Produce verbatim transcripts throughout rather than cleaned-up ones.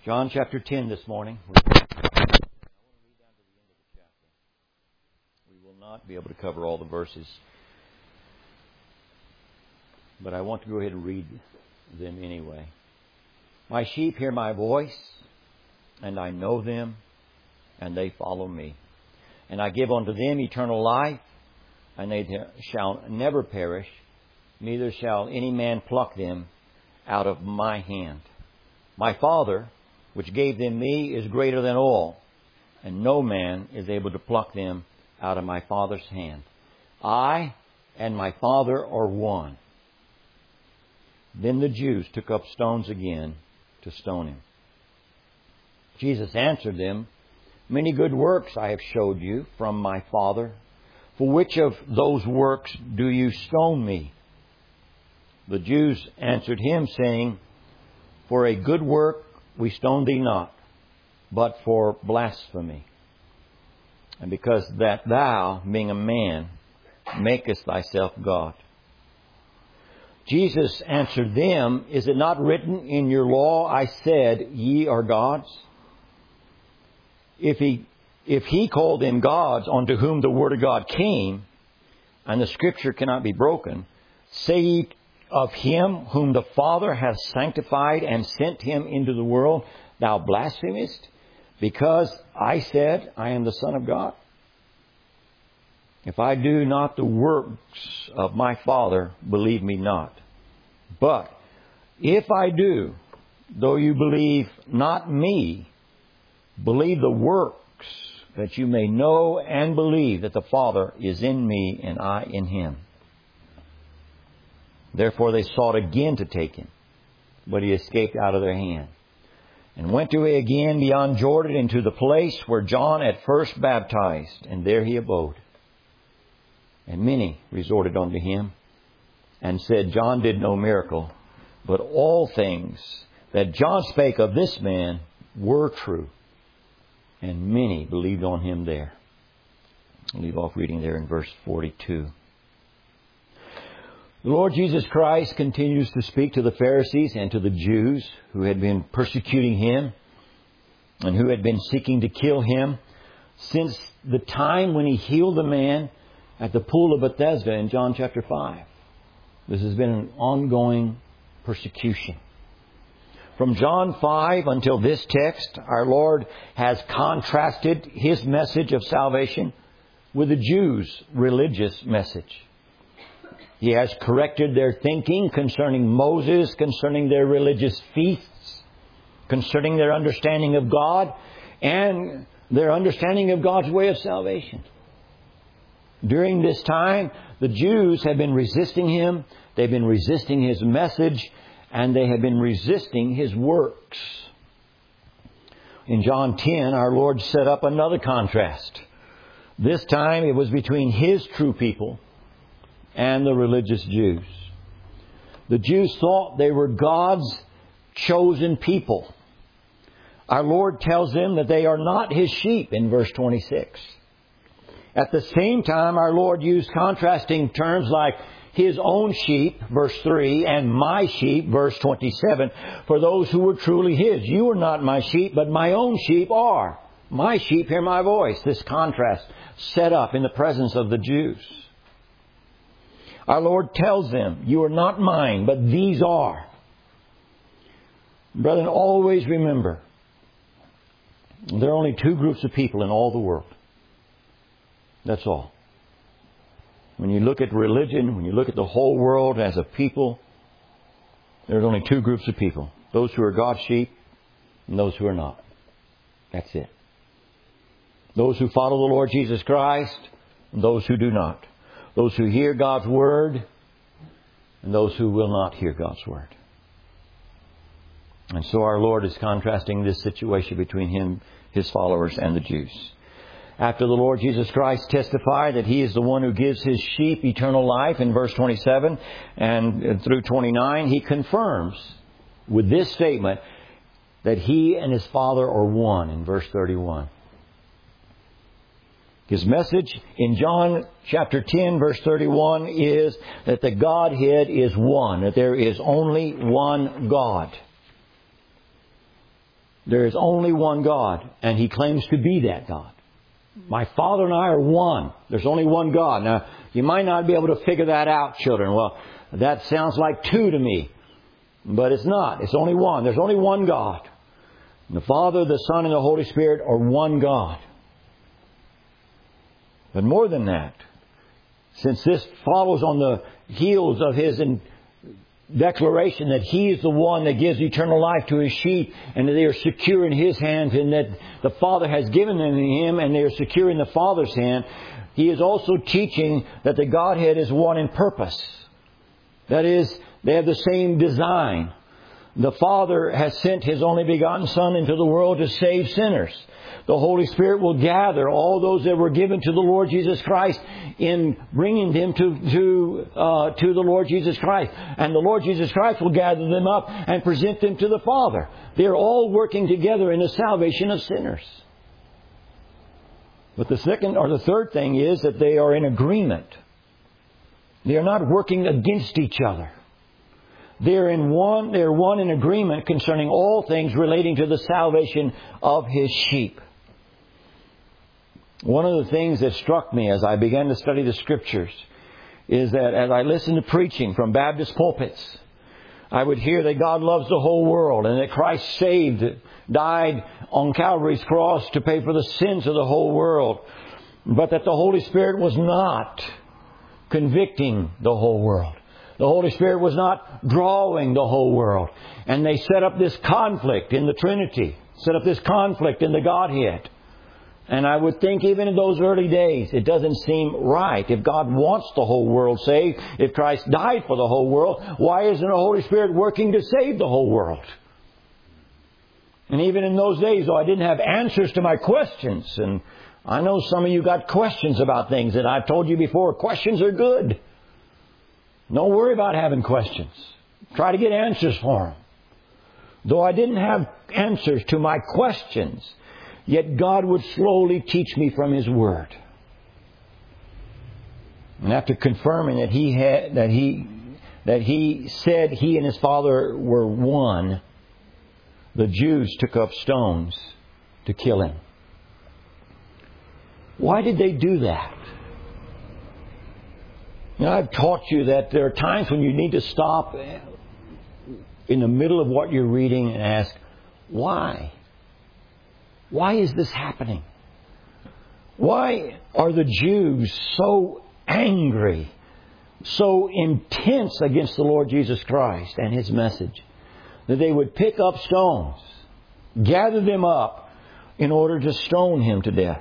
John chapter ten this morning. I want to read down to the end of the chapter. We will not be able to cover all the verses, but I want to go ahead and read them anyway. My sheep hear my voice, and I know them, and they follow me. And I give unto them eternal life, and they shall never perish, neither shall any man pluck them out of my hand. My Father, which gave them me, is greater than all, and no man is able to pluck them out of my Father's hand. I and my Father are one. Then the Jews took up stones again to stone him. Jesus answered them, Many good works I have showed you from my Father. For which of those works do you stone me? The Jews answered him, saying, For a good work we stone thee not, but for blasphemy. And because that thou, being a man, makest thyself God. Jesus answered them, Is it not written in your law, I said, ye are gods? If he, if he called them gods unto whom the word of God came, and the scripture cannot be broken, say ye of him whom the Father hath sanctified and sent him into the world, thou blasphemest, because I said, I am the Son of God? If I do not the works of my Father, believe me not. But if I do, though you believe not me, believe the works, that you may know and believe that the Father is in me and I in him. Therefore they sought again to take him, but he escaped out of their hand, and went away again beyond Jordan into the place where John at first baptized, and there he abode. And many resorted unto him, and said, John did no miracle, but all things that John spake of this man were true. And many believed on him there. I'll leave off reading there in verse forty-two. The Lord Jesus Christ continues to speak to the Pharisees and to the Jews who had been persecuting him and who had been seeking to kill him since the time when he healed the man at the pool of Bethesda in John chapter five. This has been an ongoing persecution. From John five until this text, our Lord has contrasted his message of salvation with the Jews' religious message. He has corrected their thinking concerning Moses, concerning their religious feasts, concerning their understanding of God, and their understanding of God's way of salvation. During this time, the Jews have been resisting him. They've been resisting his message, and they have been resisting his works. In John ten, our Lord set up another contrast. This time it was between his true people and the religious Jews. The Jews thought they were God's chosen people. Our Lord tells them that they are not his sheep in verse twenty-six. At the same time, our Lord used contrasting terms like his own sheep, verse three, and my sheep, verse twenty-seven, for those who were truly his. You are not my sheep, but my own sheep are. My sheep hear my voice. This contrast set up in the presence of the Jews. Our Lord tells them, you are not mine, but these are. Brethren, always remember, there are only two groups of people in all the world. That's all. When you look at religion, when you look at the whole world as a people, there's only two groups of people. Those who are God's sheep and those who are not. That's it. Those who follow the Lord Jesus Christ and those who do not. Those who hear God's Word and those who will not hear God's Word. And so our Lord is contrasting this situation between Him, His followers, and the Jews. After the Lord Jesus Christ testified that He is the one who gives His sheep eternal life in verse twenty-seven and through twenty-nine, He confirms with this statement that He and His Father are one in verse thirty-one. His message in John chapter ten, verse thirty-one is that the Godhead is one, that there is only one God. There is only one God, and He claims to be that God. My Father and I are one. There's only one God. Now, you might not be able to figure that out, children. Well, that sounds like two to me. But it's not. It's only one. There's only one God. The Father, the Son, and the Holy Spirit are one God. But more than that, since this follows on the heels of His declaration that He is the one that gives eternal life to His sheep and that they are secure in His hands and that the Father has given them to Him and they are secure in the Father's hand, He is also teaching that the Godhead is one in purpose. That is, they have the same design. The Father has sent His only begotten Son into the world to save sinners. The Holy Spirit will gather all those that were given to the Lord Jesus Christ in bringing them to to uh, to the Lord Jesus Christ. And the Lord Jesus Christ will gather them up and present them to the Father. They're all working together in the salvation of sinners. But the second or the third thing is that they are in agreement. They are not working against each other. They're in one, they're one in agreement concerning all things relating to the salvation of His sheep. One of the things that struck me as I began to study the Scriptures is that as I listened to preaching from Baptist pulpits, I would hear that God loves the whole world and that Christ saved, died on Calvary's cross to pay for the sins of the whole world, but that the Holy Spirit was not convicting the whole world. The Holy Spirit was not drawing the whole world. And they set up this conflict in the Trinity, set up this conflict in the Godhead. And I would think even in those early days, it doesn't seem right. If God wants the whole world saved, if Christ died for the whole world, why isn't the Holy Spirit working to save the whole world? And even in those days, though I didn't have answers to my questions, and I know some of you got questions about things, and I've told you before, questions are good. Don't worry about having questions. Try to get answers for them. Though I didn't have answers to my questions, yet God would slowly teach me from His Word. And after confirming that He had, that He, that He said He and His Father were one, the Jews took up stones to kill Him. Why did they do that? You know, I've taught you that there are times when you need to stop in the middle of what you're reading and ask, why? Why is this happening? Why are the Jews so angry, so intense against the Lord Jesus Christ and His message that they would pick up stones, gather them up in order to stone Him to death?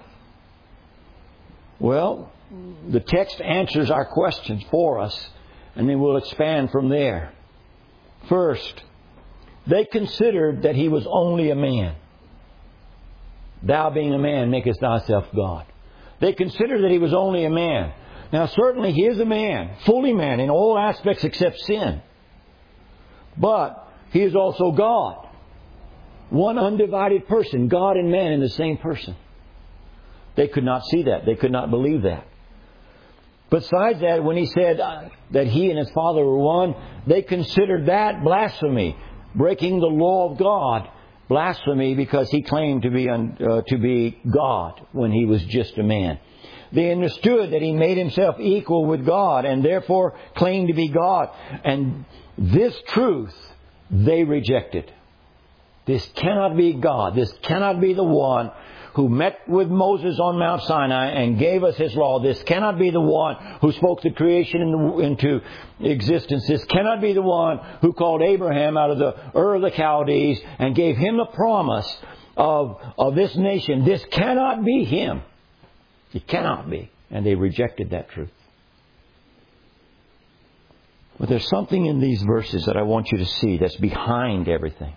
Well, the text answers our questions for us, and then we'll expand from there. First, they considered that He was only a man. Thou being a man, makest thyself God. They considered that He was only a man. Now, certainly He is a man, fully man in all aspects except sin. But He is also God. One undivided person, God and man in the same person. They could not see that. They could not believe that. Besides that, when He said that He and His Father were one, they considered that blasphemy, breaking the law of God. Blasphemy because He claimed to be uh, to be God when He was just a man. They understood that He made Himself equal with God and therefore claimed to be God. And this truth they rejected. This cannot be God. This cannot be the one who met with Moses on Mount Sinai and gave us His law. This cannot be the one who spoke the creation into existence. This cannot be the one who called Abraham out of the Ur of the Chaldees and gave him the promise of, of this nation. This cannot be Him. It cannot be. And they rejected that truth. But there's something in these verses that I want you to see that's behind everything.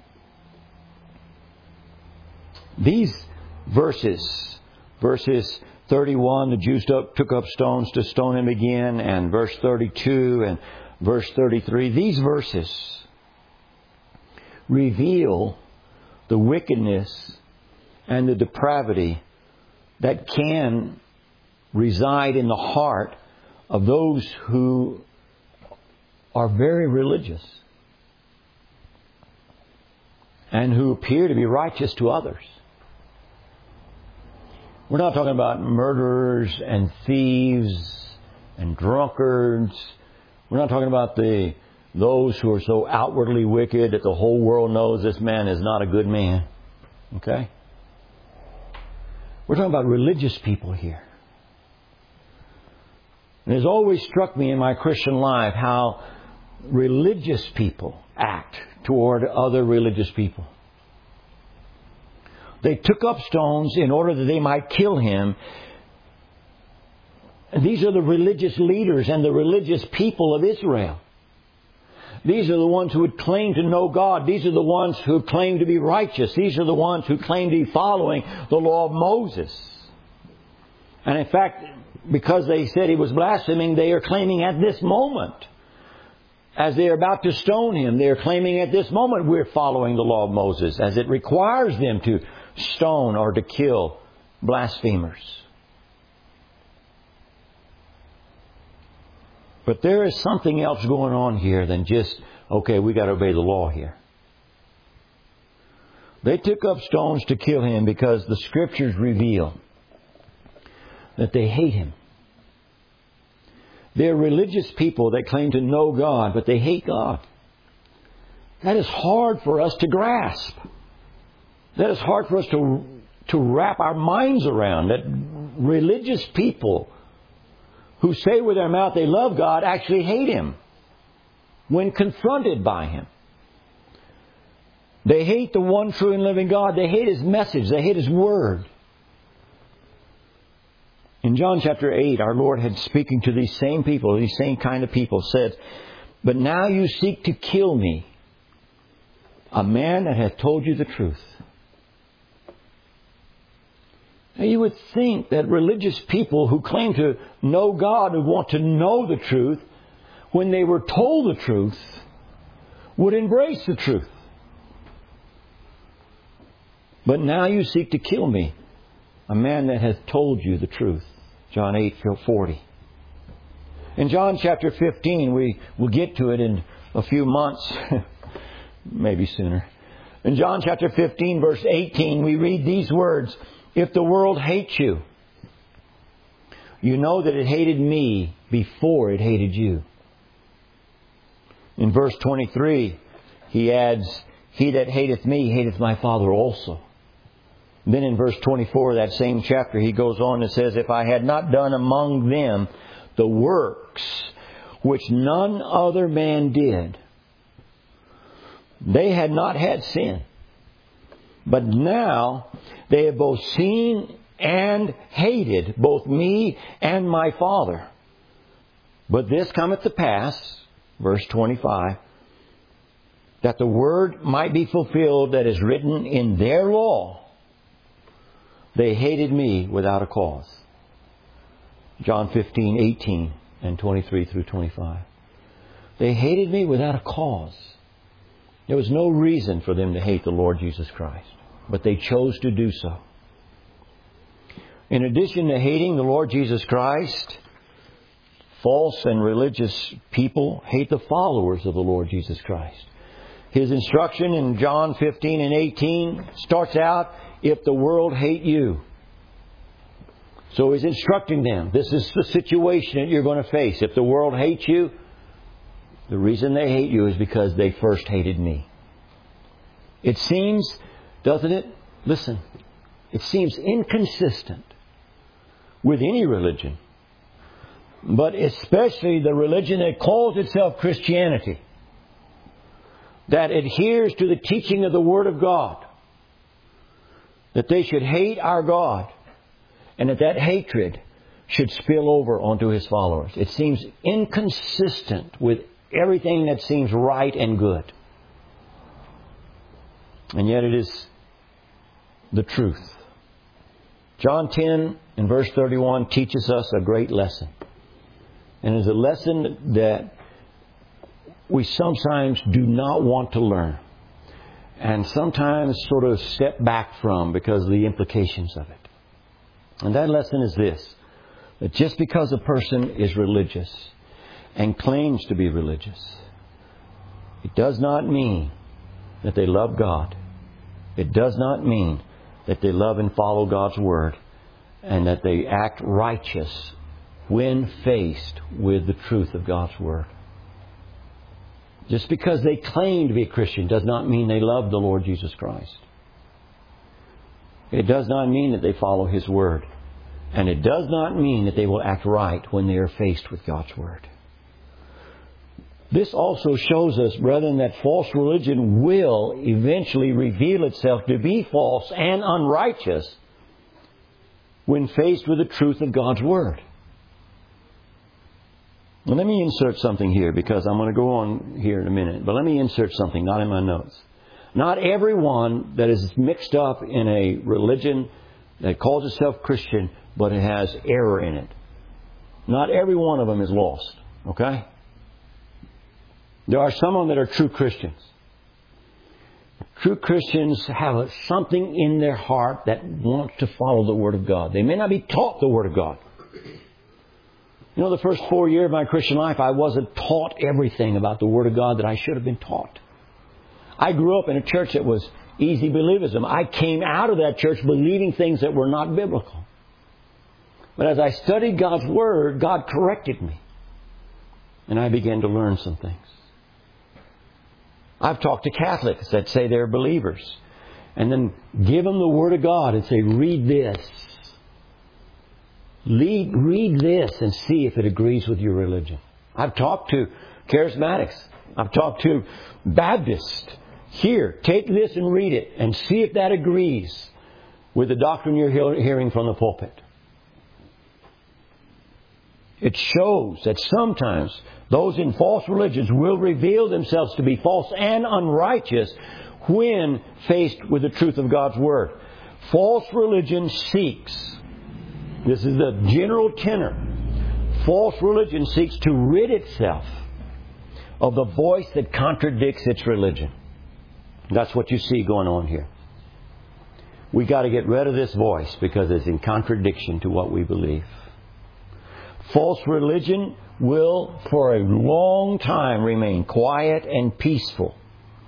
These verses, verses thirty-one, the Jews took up stones to stone Him again, and verse thirty-two and verse thirty-three. These verses reveal the wickedness and the depravity that can reside in the heart of those who are very religious. and who appear to be righteous to others. We're not talking about murderers and thieves and drunkards. We're not talking about the those who are so outwardly wicked that the whole world knows this man is not a good man. Okay? We're talking about religious people here. And it has always struck me in my Christian life how religious people act toward other religious people. They took up stones in order that they might kill him. And these are the religious leaders and the religious people of Israel. These are the ones who would claim to know God. These are the ones who claim to be righteous. These are the ones who claim to be following the law of Moses. And in fact, because they said he was blaspheming, they are claiming at this moment, as they are about to stone him, they are claiming at this moment we're following the law of Moses, as it requires them to stone or to kill blasphemers. But there is something else going on here than just, okay, we got to obey the law here. They took up stones to kill him because the Scriptures reveal that they hate him. They're religious people that claim to know God, but they hate God. That is hard for us to grasp. That is hard for us to, to wrap our minds around. That religious people who say with their mouth they love God actually hate Him when confronted by Him. They hate the one true and living God. They hate His message. They hate His Word. In John chapter eight, our Lord had speaking to these same people, these same kind of people, said, "But now you seek to kill me, a man that hath told you the truth." Now you would think that religious people who claim to know God, who want to know the truth, when they were told the truth, would embrace the truth. "But now you seek to kill me, a man that hath told you the truth." John eight forty. In John chapter fifteen, we will get to it in a few months, maybe sooner. In John chapter fifteen, verse eighteen, we read these words, "If the world hates you, you know that it hated me before it hated you." In verse twenty-three, he adds, "He that hateth me hateth my Father also." Then in verse twenty-four of that same chapter, he goes on and says, "If I had not done among them the works which none other man did, they had not had sin. But now they have both seen and hated both me and my Father. But this cometh to pass," verse twenty-five, "that the word might be fulfilled that is written in their law. They hated me without a cause." John fifteen, eighteen and twenty-three through twenty-five. They hated me without a cause. There was no reason for them to hate the Lord Jesus Christ, but they chose to do so. In addition to hating the Lord Jesus Christ, false and religious people hate the followers of the Lord Jesus Christ. His instruction in John fifteen and eighteen starts out, "If the world hate you." So He's instructing them. This is the situation that you're going to face. If the world hates you, the reason they hate you is because they first hated me. It seems, doesn't it? Listen, it seems inconsistent with any religion, but especially the religion that calls itself Christianity, that adheres to the teaching of the Word of God, that they should hate our God, and that that hatred should spill over onto His followers. It seems inconsistent with everything that seems right and good. And yet it is the truth. John ten and verse thirty-one teaches us a great lesson. And it is a lesson that we sometimes do not want to learn, and sometimes sort of step back from because of the implications of it. And that lesson is this: that just because a person is religious and claims to be religious, it does not mean that they love God It does not mean that they love and follow God's Word and that they act righteous when faced with the truth of God's Word. Just because they claim to be a Christian does not mean they love the Lord Jesus Christ. It does not mean that they follow His Word. And it does not mean that they will act right when they are faced with God's Word. This also shows us, brethren, that false religion will eventually reveal itself to be false and unrighteous when faced with the truth of God's Word. Now, let me insert something here because I'm going to go on here in a minute. But let me insert something, not in my notes. Not everyone that is mixed up in a religion that calls itself Christian, but it has error in it. Not every one of them is lost. Okay? There are some of them that are true Christians. True Christians have something in their heart that wants to follow the Word of God. They may not be taught the Word of God. You know, the first four years of my Christian life, I wasn't taught everything about the Word of God that I should have been taught. I grew up in a church that was easy believism. I came out of that church believing things that were not biblical. But as I studied God's Word, God corrected me. And I began to learn some things. I've talked to Catholics that say they're believers. And then give them the Word of God and say, read this. Read, read this and see if it agrees with your religion. I've talked to charismatics. I've talked to Baptists. Here, take this and read it and see if that agrees with the doctrine you're hearing from the pulpit. It shows that sometimes those in false religions will reveal themselves to be false and unrighteous when faced with the truth of God's Word. False religion seeks, this is the general tenor, false religion seeks to rid itself of the voice that contradicts its religion. That's what you see going on here. We got to get rid of this voice because it's in contradiction to what we believe. False religion will for a long time remain quiet and peaceful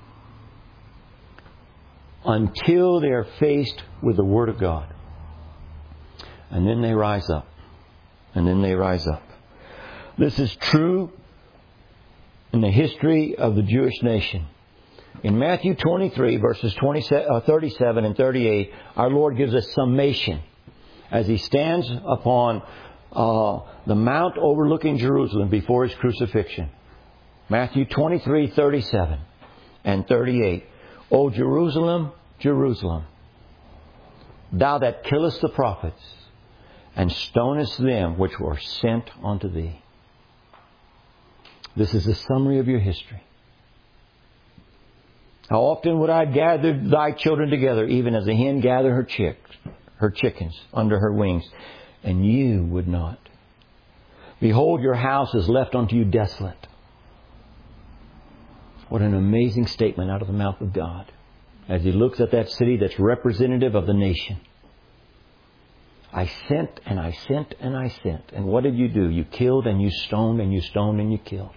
until they are faced with the Word of God. And then they rise up. And then they rise up. This is true in the history of the Jewish nation. In Matthew twenty-three, verses thirty-seven and thirty-eight, our Lord gives a summation as He stands upon uh, the mount overlooking Jerusalem before His crucifixion. Matthew twenty-three, thirty-seven and thirty-eight. O Jerusalem, Jerusalem, thou that killest the prophets and stonest them which were sent unto thee. This is a summary of your history. How often would I gather thy children together, even as a hen gather her chicks, her chickens under her wings, and you would not. Behold, your house is left unto you desolate. What an amazing statement out of the mouth of God as He looks at that city that's representative of the nation. I sent and I sent and I sent. And what did you do? You killed and you stoned and you stoned and you killed.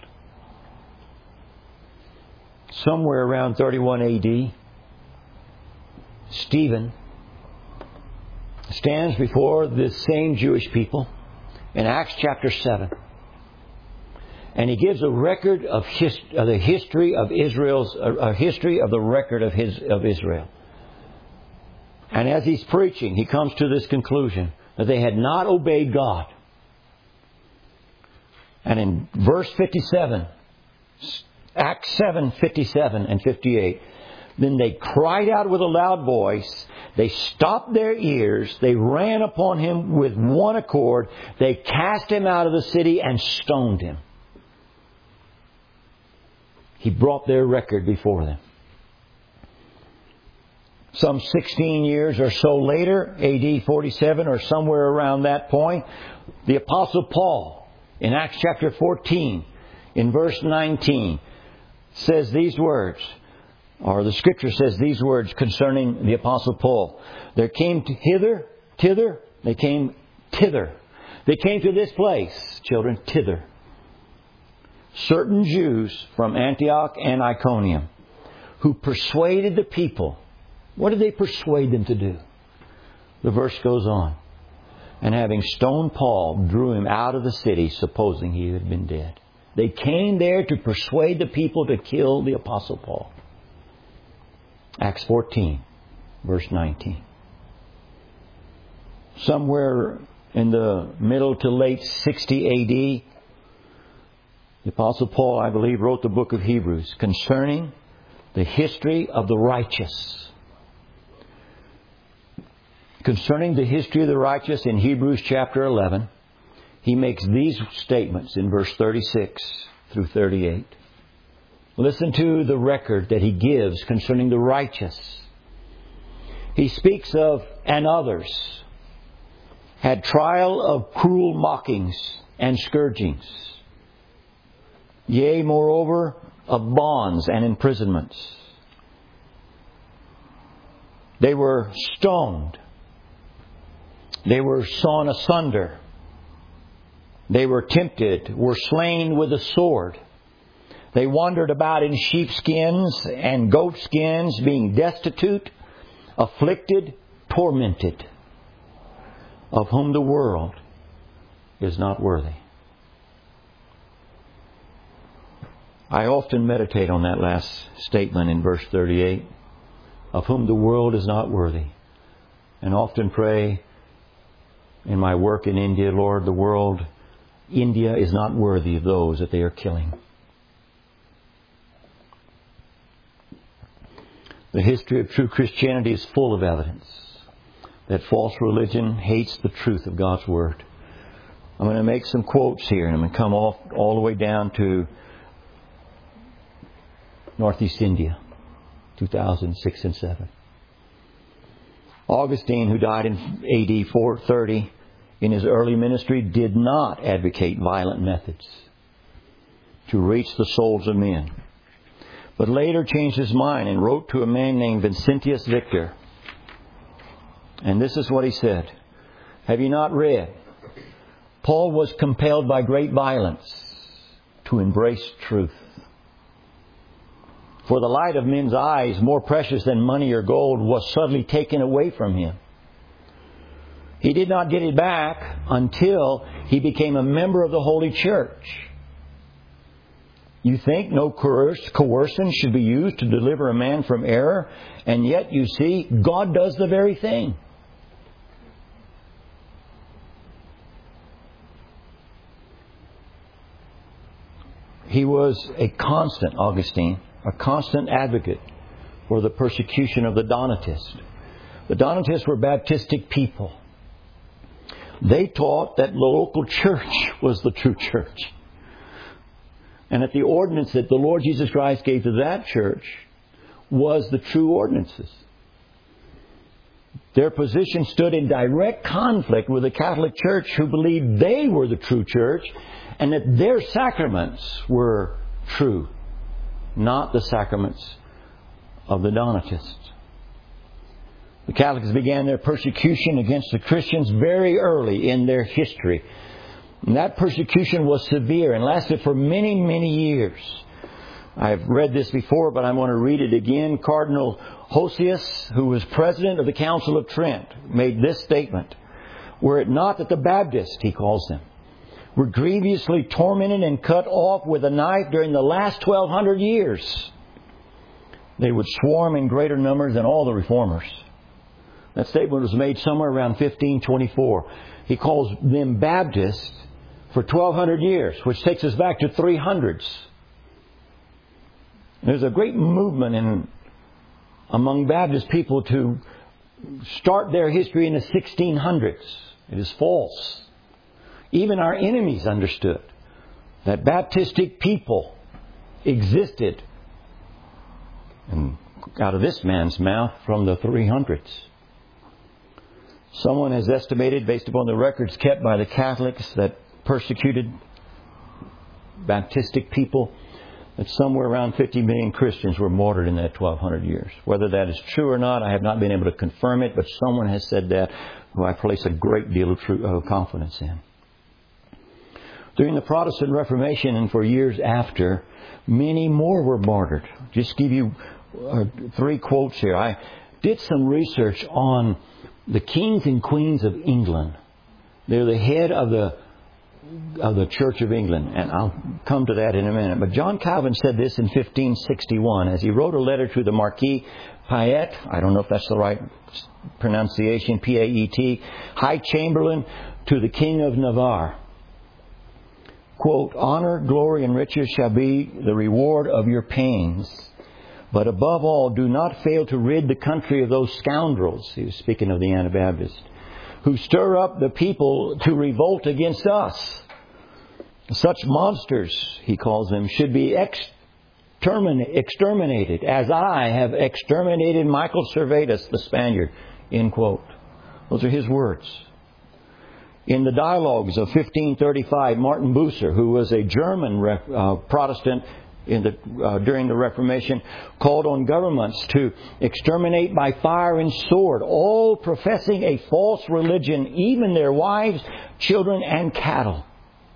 Somewhere around thirty-one A D, Stephen stands before this same Jewish people in Acts chapter seven. And he gives a record of, his, of the history of Israel's, a, a history of the record of his of Israel. And as he's preaching, he comes to this conclusion that they had not obeyed God. And in verse fifty-seven, Acts seven, fifty-seven and fifty-eight, then they cried out with a loud voice. They stopped their ears. They ran upon him with one accord. They cast him out of the city and stoned him. He brought their record before them. Some sixteen years or so later, A D forty-seven or somewhere around that point, the Apostle Paul in Acts chapter fourteen, in verse nineteen, says these words, or the Scripture says these words concerning the Apostle Paul. There came to hither, thither, they came thither. They came to this place, children, thither. Certain Jews from Antioch and Iconium who persuaded the people What did they persuade them to do? The verse goes on. And having stoned Paul, drew him out of the city, supposing he had been dead. They came there to persuade the people to kill the Apostle Paul. Acts fourteen, verse nineteen. Somewhere in the middle to late sixty A D, the Apostle Paul, I believe, wrote the book of Hebrews concerning the history of the righteous. Concerning the history of the righteous in Hebrews chapter eleven, he makes these statements in verse thirty-six through thirty-eight. Listen to the record that he gives concerning the righteous. He speaks of, and others had trial of cruel mockings and scourgings. Yea, moreover, of bonds and imprisonments. They were stoned. They were sawn asunder. They were tempted, were slain with a sword. They wandered about in sheepskins and goatskins, being destitute, afflicted, tormented, of whom the world is not worthy. I often meditate on that last statement in verse thirty-eight, of whom the world is not worthy, and often pray in my work in India, Lord, the world, India is not worthy of those that they are killing. The history of true Christianity is full of evidence that false religion hates the truth of God's Word. I'm going to make some quotes here, and I'm going to come off all the way down to Northeast India, two thousand six and seven. Augustine, who died in A D four thirty, in his early ministry, did not advocate violent methods to reach the souls of men, but later changed his mind and wrote to a man named Vincentius Victor. And this is what he said. Have you not read? Paul was compelled by great violence to embrace truth. For the light of men's eyes, more precious than money or gold, was suddenly taken away from him. He did not get it back until he became a member of the Holy Church. You think no coercion should be used to deliver a man from error, and yet you see, God does the very thing. He was a constant, Augustine, a constant advocate for the persecution of the Donatists. The Donatists were Baptistic people. They taught that the local church was the true church, and that the ordinance that the Lord Jesus Christ gave to that church was the true ordinances. Their position stood in direct conflict with the Catholic Church, who believed they were the true church and that their sacraments were true, not the sacraments of the Donatists. The Catholics began their persecution against the Christians very early in their history. And that persecution was severe and lasted for many, many years. I've read this before, but I want to read it again. Cardinal Hosius, who was president of the Council of Trent, made this statement. Were it not that the Baptists, he calls them, were grievously tormented and cut off with a knife during the last twelve hundred years, they would swarm in greater numbers than all the reformers. That statement was made somewhere around fifteen twenty-four. He calls them Baptists for twelve hundred years, which takes us back to three hundreds. There's a great movement in among Baptist people to start their history in the sixteen hundreds. It is false. Even our enemies understood that Baptistic people existed, and out of this man's mouth, from the three hundreds. Someone has estimated, based upon the records kept by the Catholics that persecuted Baptistic people, that somewhere around fifty million Christians were martyred in that twelve hundred years. Whether that is true or not, I have not been able to confirm it, but someone has said that, who I place a great deal of true, uh, confidence in. During the Protestant Reformation and for years after, many more were martyred. Just give you uh, three quotes here. I did some research on the kings and queens of England. They're the head of the of the Church of England, and I'll come to that in a minute. But John Calvin said this in fifteen sixty-one as he wrote a letter to the Marquis Paet, I don't know if that's the right pronunciation, P A E T, High Chamberlain to the King of Navarre. Quote, "Honor, glory, and riches shall be the reward of your pains. But above all, do not fail to rid the country of those scoundrels," he was speaking of the Anabaptists, "who stir up the people to revolt against us. Such monsters," he calls them, "should be exterminated, as I have exterminated Michael Servetus, the Spaniard." End quote. Those are his words. In the dialogues of fifteen thirty-five, Martin Bucer, who was a German uh, Protestant in the, uh, during the Reformation, called on governments to exterminate by fire and sword all professing a false religion, even their wives, children, and cattle.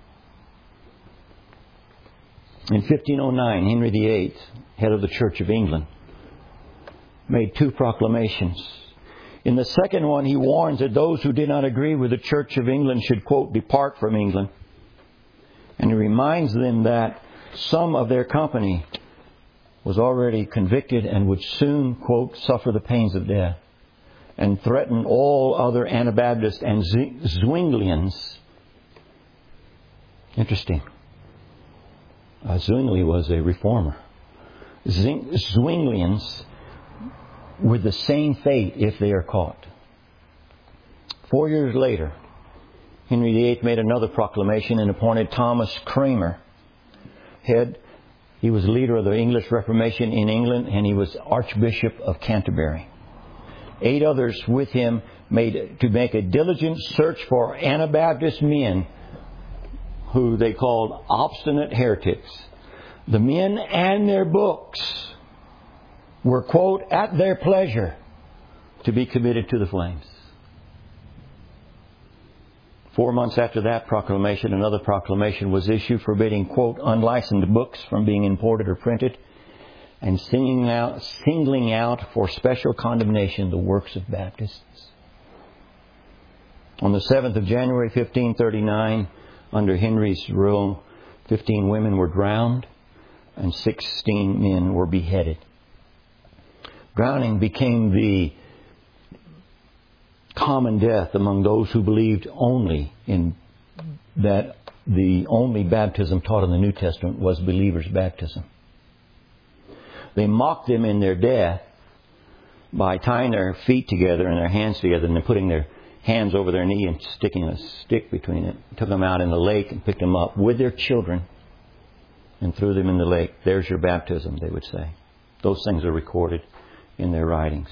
In fifteen oh nine, Henry the Eighth, head of the Church of England, made two proclamations. In the second one, he warns that those who did not agree with the Church of England should, quote, "depart from England." And he reminds them that some of their company was already convicted and would soon, quote, "suffer the pains of death," and threaten all other Anabaptists and Zwinglians. Interesting. Uh, Zwingli was a reformer. Zwinglians with the same fate if they are caught. Four years later, Henry the Eighth made another proclamation and appointed Thomas Cranmer head. He was leader of the English Reformation in England, and he was Archbishop of Canterbury. Eight others with him made to make a diligent search for Anabaptist men who they called obstinate heretics. The men and their books were, quote, "at their pleasure to be committed to the flames." Four months after that proclamation, another proclamation was issued forbidding, quote, "unlicensed books from being imported or printed, and singling out, singling out for special condemnation the works of Baptists." On the seventh of January, fifteen thirty-nine, under Henry's rule, fifteen women were drowned and sixteen men were beheaded. Drowning became the common death among those who believed only in that the only baptism taught in the New Testament was believers' baptism. They mocked them in their death by tying their feet together and their hands together and then putting their hands over their knee and sticking a stick between it. Took them out in the lake and picked them up with their children and threw them in the lake. "There's your baptism," they would say. Those things are recorded in their writings.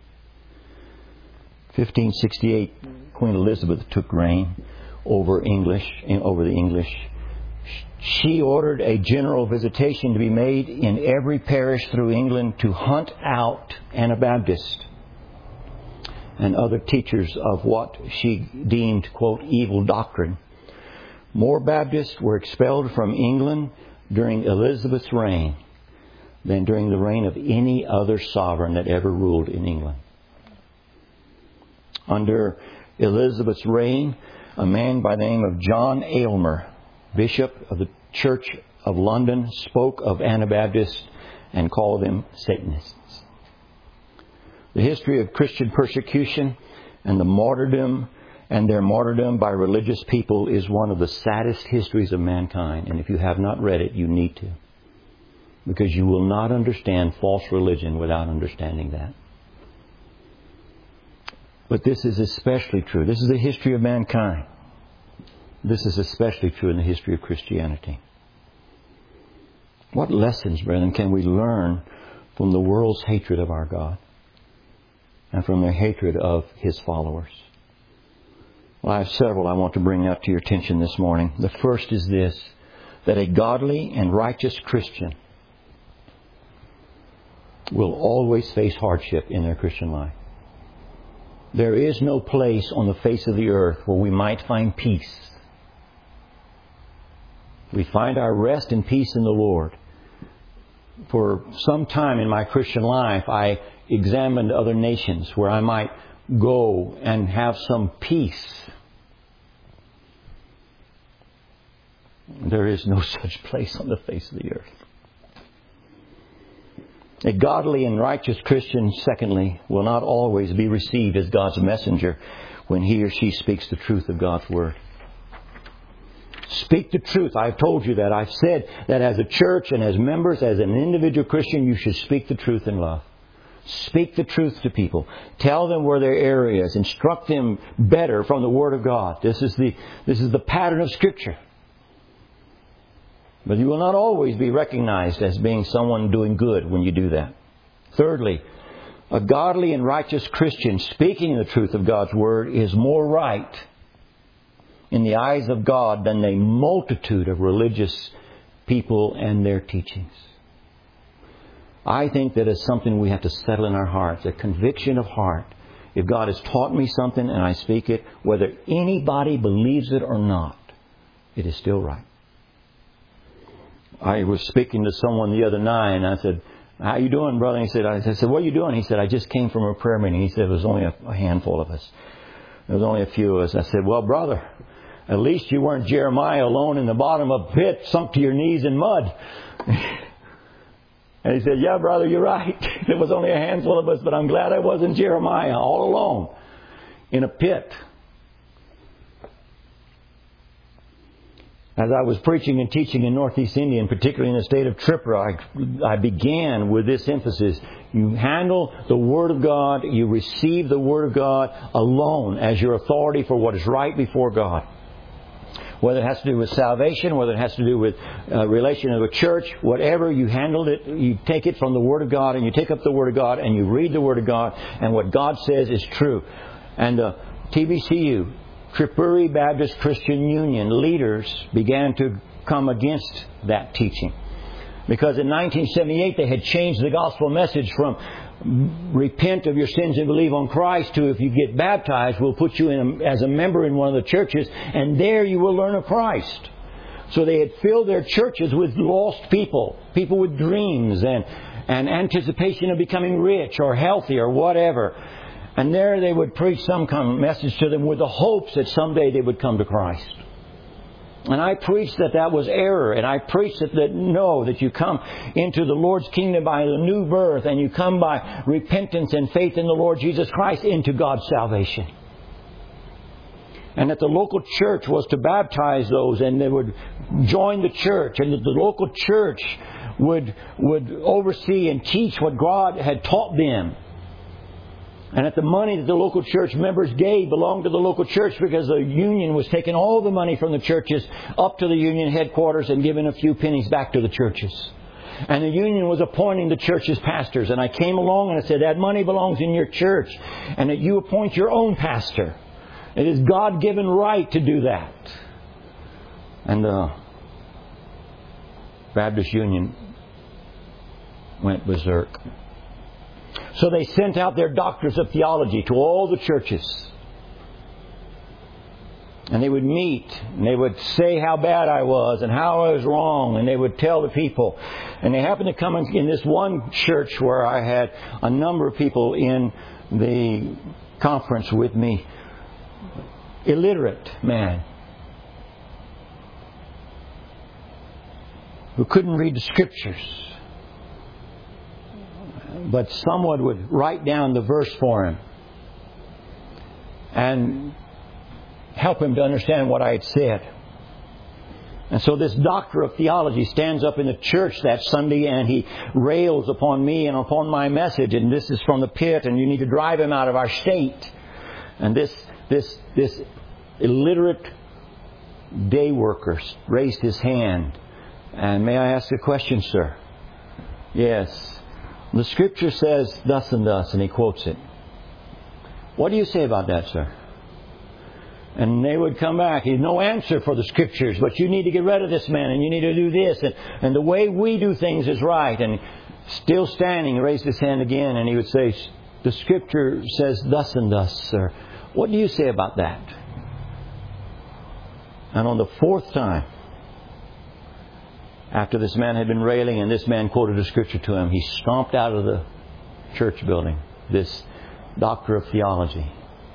fifteen sixty-eight, Queen Elizabeth took reign over English, over the English. She ordered a general visitation to be made in every parish through England to hunt out Anabaptists and other teachers of what she deemed, quote, "evil doctrine." More Baptists were expelled from England during Elizabeth's reign than during the reign of any other sovereign that ever ruled in England. Under Elizabeth's reign, a man by the name of John Aylmer, Bishop of the Church of London, spoke of Anabaptists and called them Satanists. The history of Christian persecution and the martyrdom and their martyrdom by religious people is one of the saddest histories of mankind. And if you have not read it, you need to. Because you will not understand false religion without understanding that. But this is especially true. This is the history of mankind. This is especially true in the history of Christianity. What lessons, brethren, can we learn from the world's hatred of our God and from their hatred of His followers? Well, I have several I want to bring out to your attention this morning. The first is this, that a godly and righteous Christian will always face hardship in their Christian life. There is no place on the face of the earth where we might find peace. We find our rest and peace in the Lord. For some time in my Christian life, I examined other nations where I might go and have some peace. There is no such place on the face of the earth. A godly and righteous Christian, secondly, will not always be received as God's messenger when he or she speaks the truth of God's Word. Speak the truth. I've told you that. I've said that as a church and as members, as an individual Christian, you should speak the truth in love. Speak the truth to people. Tell them where their area is. Instruct them better from the Word of God. This is the, this is the pattern of Scripture. But you will not always be recognized as being someone doing good when you do that. Thirdly, a godly and righteous Christian speaking the truth of God's Word is more right in the eyes of God than a multitude of religious people and their teachings. I think that is something we have to settle in our hearts, a conviction of heart. If God has taught me something and I speak it, whether anybody believes it or not, it is still right. I was speaking to someone the other night and I said, "How you doing, brother?" And he said, I said, "What are you doing?" He said, "I just came from a prayer meeting." He said, "It was only a, a handful of us. There was only a few of us." I said, "Well, brother, at least you weren't Jeremiah alone in the bottom of a pit, sunk to your knees in mud." And he said, "Yeah, brother, you're right. There was only a handful of us, but I'm glad I wasn't Jeremiah all alone in a pit." As I was preaching and teaching in Northeast India, and particularly in the state of Tripura, I, I began with this emphasis. You handle the Word of God, you receive the Word of God alone as your authority for what is right before God. Whether it has to do with salvation, whether it has to do with uh, relation of a church, whatever, you handle it, you take it from the Word of God, and you take up the Word of God, and you read the Word of God, and what God says is true. And uh, T B C U, Tripuri Baptist Christian Union leaders began to come against that teaching. Because in nineteen seventy-eight they had changed the gospel message from repent of your sins and believe on Christ to if you get baptized, we'll put you in a, as a member in one of the churches and there you will learn of Christ. So they had filled their churches with lost people, people with dreams and, and anticipation of becoming rich or healthy or whatever. And there they would preach some kind of message to them with the hopes that someday they would come to Christ. And I preached that that was error. And I preached that, that no, that you come into the Lord's kingdom by the new birth. And you come by repentance and faith in the Lord Jesus Christ into God's salvation. And that the local church was to baptize those. And they would join the church. And that the local church would, would oversee and teach what God had taught them. And that the money that the local church members gave belonged to the local church because the union was taking all the money from the churches up to the union headquarters and giving a few pennies back to the churches. And the union was appointing the church's pastors. And I came along and I said, that money belongs in your church. And that you appoint your own pastor. It is God-given right to do that. And the Baptist Union went berserk. So they sent out their doctors of theology to all the churches. And they would meet and they would say how bad I was and how I was wrong. And they would tell the people. And they happened to come in this one church where I had a number of people in the conference with me. Illiterate man. Who couldn't read the Scriptures. But someone would write down the verse for him and help him to understand what I had said. And so this doctor of theology stands up in the church that Sunday and he rails upon me and upon my message. And this is from the pit and you need to drive him out of our state. And this this this illiterate day worker raised his hand. And may I ask a question, sir? Yes. The Scripture says thus and thus, and he quotes it. What do you say about that, sir? And they would come back. He's no answer for the Scriptures, but you need to get rid of this man, and you need to do this, and, and the way we do things is right. And still standing, he raised his hand again, and he would say, the Scripture says thus and thus, sir. What do you say about that? And on the fourth time, after this man had been railing and this man quoted a Scripture to him, he stomped out of the church building, this doctor of theology,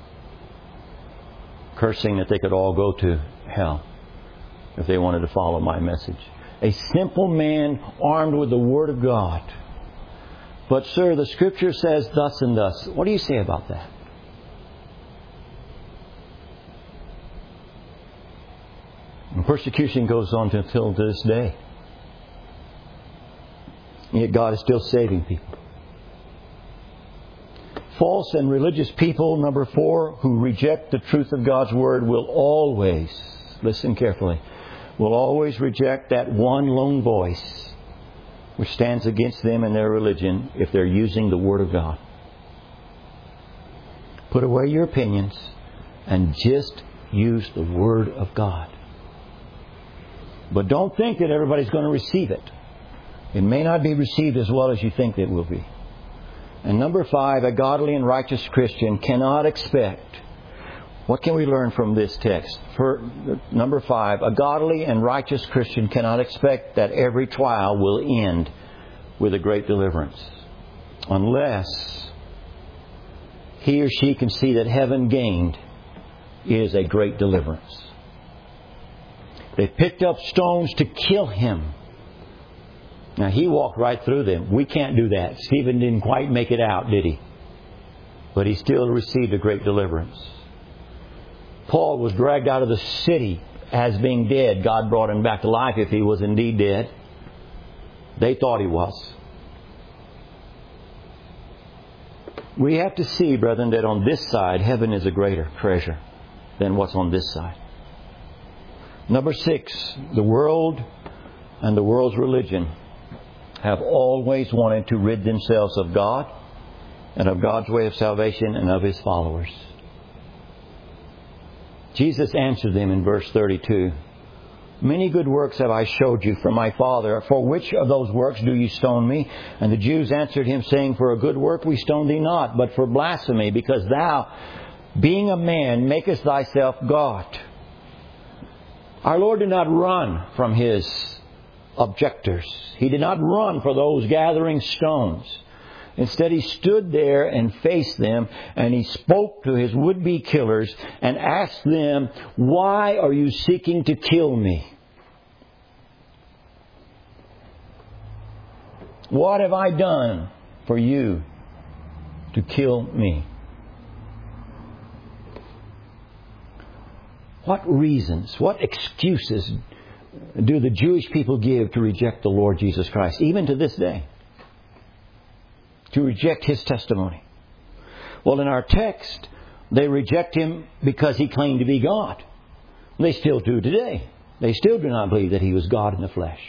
cursing that they could all go to hell if they wanted to follow my message. A simple man armed with the Word of God. But, sir, the Scripture says thus and thus. What do you say about that? And persecution goes on until to this day. And yet God is still saving people. False and religious people, number four, who reject the truth of God's Word will always, listen carefully, will always reject that one lone voice which stands against them and their religion if they're using the Word of God. Put away your opinions and just use the Word of God. But don't think that everybody's going to receive it. It may not be received as well as you think it will be. And number five, a godly and righteous Christian cannot expect. What can we learn from this text? For, number five, a godly and righteous Christian cannot expect that every trial will end with a great deliverance, unless he or she can see that heaven gained is a great deliverance. They picked up stones to kill him. Now, he walked right through them. We can't do that. Stephen didn't quite make it out, did he? But he still received a great deliverance. Paul was dragged out of the city as being dead. God brought him back to life if he was indeed dead. They thought he was. We have to see, brethren, that on this side, heaven is a greater treasure than what's on this side. Number six, the world and the world's religion have always wanted to rid themselves of God and of God's way of salvation and of His followers. Jesus answered them in verse thirty-two. Many good works have I showed you from my Father. For which of those works do you stone me? And the Jews answered him, saying, For a good work we stone thee not, but for blasphemy, because thou, being a man, makest thyself God. Our Lord did not run from His objectors. He did not run for those gathering stones. Instead, He stood there and faced them, and He spoke to His would-be killers and asked them, Why are you seeking to kill me? What have I done for you to kill me? What reasons, what excuses do the Jewish people give to reject the Lord Jesus Christ, even to this day? To reject His testimony. Well, in our text, they reject Him because He claimed to be God. They still do today. They still do not believe that He was God in the flesh.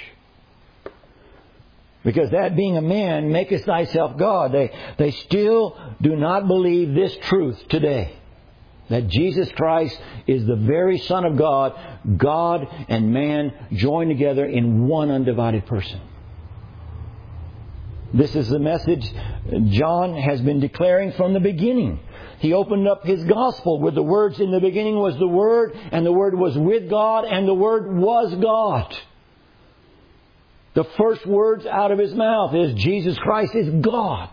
Because that being a man maketh thyself God. They, they still do not believe this truth today. That Jesus Christ is the very Son of God, God and man joined together in one undivided person. This is the message John has been declaring from the beginning. He opened up his gospel with the words, in the beginning was the Word, and the Word was with God, and the Word was God. The first words out of His mouth is, Jesus Christ is God.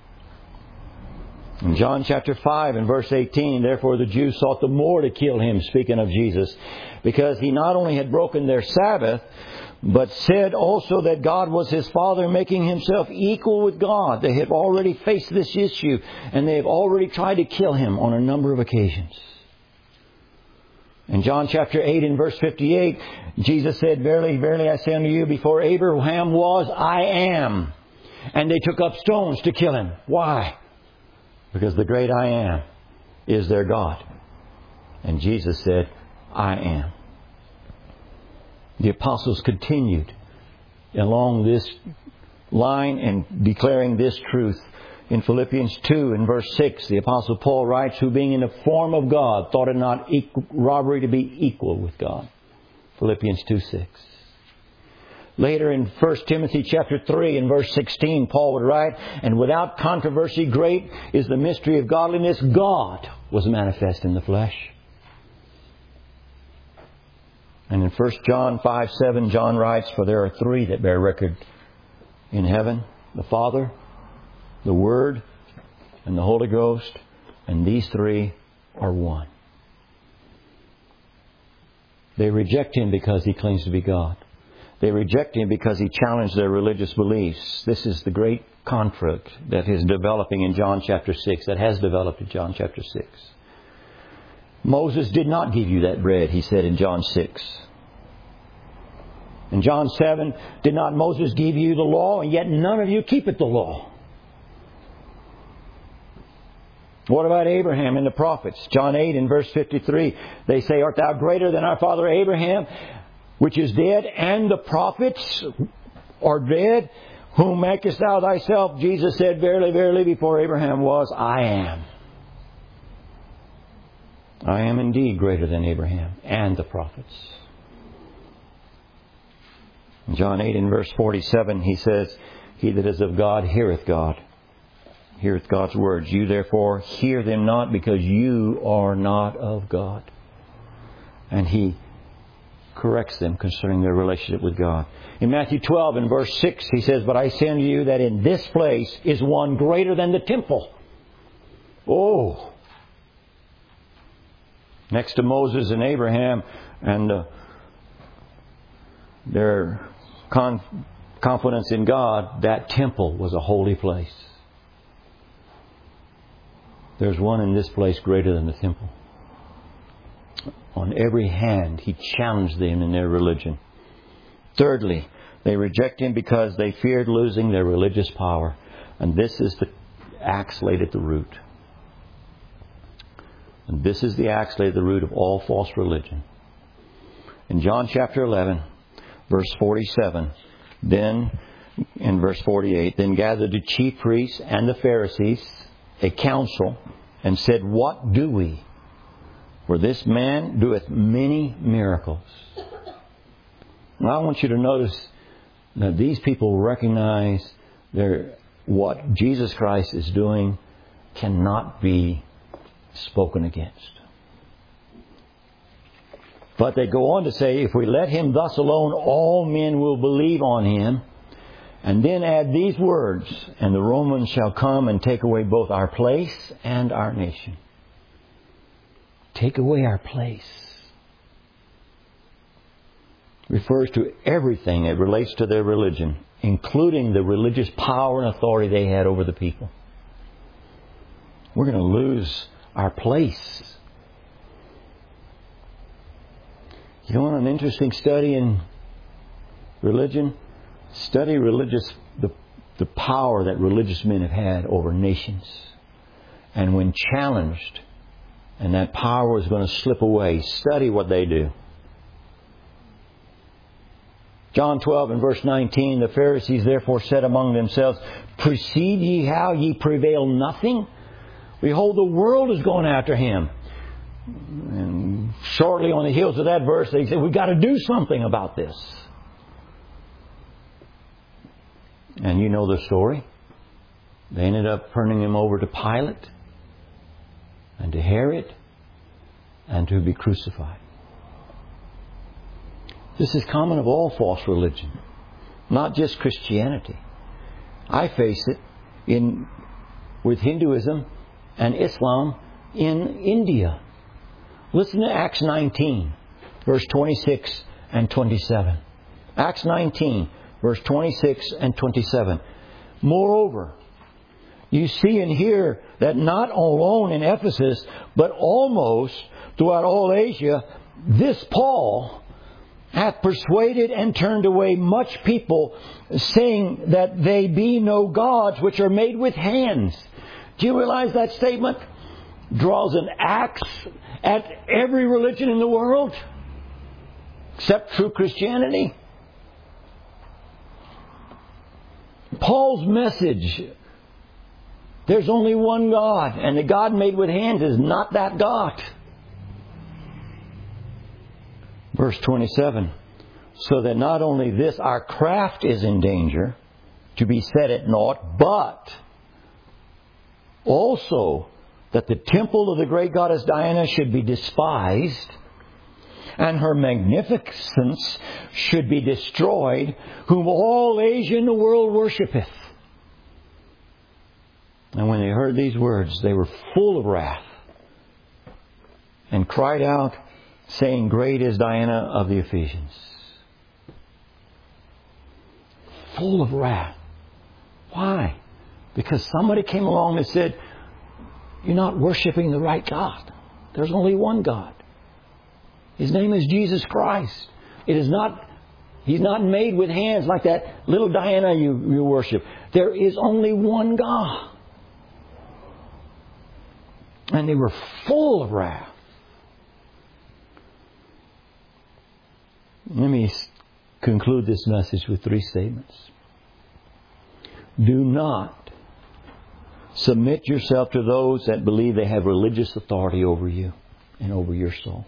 In John chapter five and verse eighteen, therefore the Jews sought the more to kill Him, speaking of Jesus, because He not only had broken their Sabbath, but said also that God was His Father, making Himself equal with God. They have already faced this issue, and they have already tried to kill Him on a number of occasions. In John chapter eight and verse fifty-eight, Jesus said, Verily, verily, I say unto you, before Abraham was, I am. And they took up stones to kill Him. Why? Because the great I am is their God. And Jesus said, I am. The apostles continued along this line and declaring this truth. In Philippians two and verse six, the Apostle Paul writes, Who being in the form of God, thought it not equal, robbery to be equal with God. Philippians two six. Later in First Timothy chapter three and verse sixteen, Paul would write, And without controversy great is the mystery of godliness. God was manifest in the flesh. And in First John five seven, John writes, For there are three that bear record in heaven, the Father, The Word and the Holy Ghost, and these three are one. They reject Him because He claims to be God. They reject Him because He challenged their religious beliefs. This is the great conflict that is developing in John chapter six, that has developed in John chapter six. Moses did not give you that bread, He said in John six. In John seven, did not Moses give you the law, and yet none of you keepeth the law? What about Abraham and the prophets? John eight and verse fifty-three, they say, art thou greater than our father Abraham, which is dead, and the prophets are dead? Whom makest thou thyself? Jesus said, verily, verily, before Abraham was, I am. I am indeed greater than Abraham and the prophets. In John eight and verse forty-seven, He says, he that is of God heareth God. Heareth God's words. You therefore hear them not, because you are not of God. And He corrects them concerning their relationship with God. In Matthew twelve and verse six, He says, but I say unto you that in this place is one greater than the temple. Oh! Next to Moses and Abraham and uh, their con- confidence in God, that temple was a holy place. There's one in this place greater than the temple. On every hand, He challenged them in their religion. Thirdly, they reject Him because they feared losing their religious power. And this is the axe laid at the root. And this is the axe laid at the root of all false religion. In John chapter eleven, verse forty-seven, then in verse forty-eight, then gathered the chief priests and the Pharisees a council, and said, what do we? For this man doeth many miracles. Now I want you to notice that these people recognize their, what Jesus Christ is doing cannot be spoken against. But they go on to say, if we let Him thus alone, all men will believe on Him. And then add these words, and the Romans shall come and take away both our place and our nation. Take away our place. Refers to everything that relates to their religion, including the religious power and authority they had over the people. We're going to lose our place. You want an interesting study in religion? Study religious the, the power that religious men have had over nations. And when challenged, and that power is going to slip away, study what they do. John twelve and verse nineteen, the Pharisees therefore said among themselves, perceive ye how ye prevail nothing? Behold, the world is going after Him. And shortly on the heels of that verse, they said, we've got to do something about this. And you know the story. They ended up turning Him over to Pilate and to Herod and to be crucified. This is common of all false religion, not just Christianity. I face it in with Hinduism and Islam in India. Listen to Acts nineteen, verse twenty-six and twenty-seven. Acts nineteen, verse twenty-six and twenty-seven. Moreover, you see and hear that not alone in Ephesus, but almost throughout all Asia, this Paul hath persuaded and turned away much people, saying that they be no gods which are made with hands. Do you realize that statement draws an axe at every religion in the world except true Christianity? Paul's message, there's only one God, and the God made with hands is not that God. Verse twenty-seven, so that not only this, our craft is in danger to be set at naught, but also that the temple of the great goddess Diana should be despised, and her magnificence should be destroyed, whom all Asia and the world worshipeth. And when they heard these words, they were full of wrath and cried out, saying, Great is Diana of the Ephesians. Full of wrath. Why? Because somebody came along and said, you're not worshiping the right God. There's only one God. His name is Jesus Christ. It is not, He's not made with hands like that little Diana you, you worship. There is only one God. And they were full of wrath. Let me conclude this message with three statements. Do not submit yourself to those that believe they have religious authority over you and over your soul.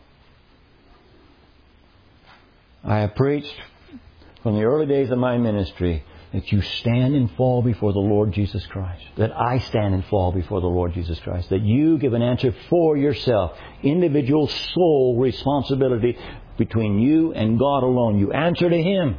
I have preached from the early days of my ministry that you stand and fall before the Lord Jesus Christ. That I stand and fall before the Lord Jesus Christ. That you give an answer for yourself. Individual soul responsibility between you and God alone. You answer to Him.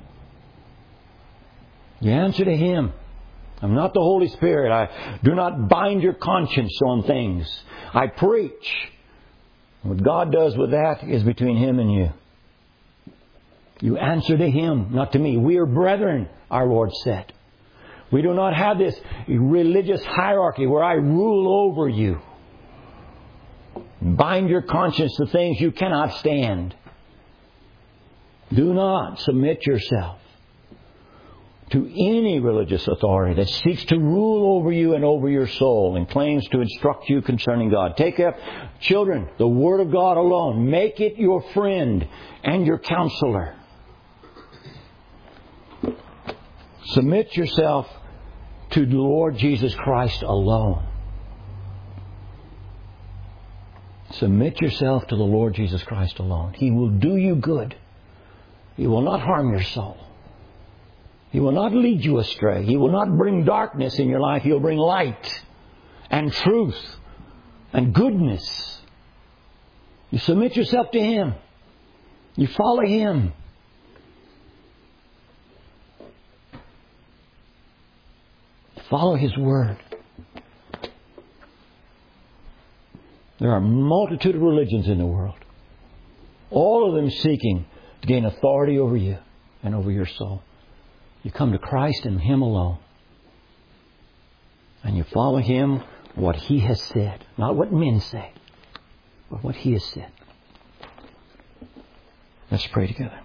You answer to Him. I'm not the Holy Spirit. I do not bind your conscience on things. I preach. What God does with that is between Him and you. You answer to Him, not to me. We are brethren, our Lord said. We do not have this religious hierarchy where I rule over you. Bind your conscience to things you cannot stand. Do not submit yourself to any religious authority that seeks to rule over you and over your soul and claims to instruct you concerning God. Take up, children, the Word of God alone. Make it your friend and your counselor. Submit yourself to the Lord Jesus Christ alone. Submit yourself to the Lord Jesus Christ alone. He will do you good. He will not harm your soul. He will not lead you astray. He will not bring darkness in your life. He will bring light and truth and goodness. You submit yourself to Him. You follow Him. Follow His Word. There are a multitude of religions in the world. All of them seeking to gain authority over you and over your soul. You come to Christ and Him alone. And you follow Him, what He has said. Not what men say, but what He has said. Let's pray together.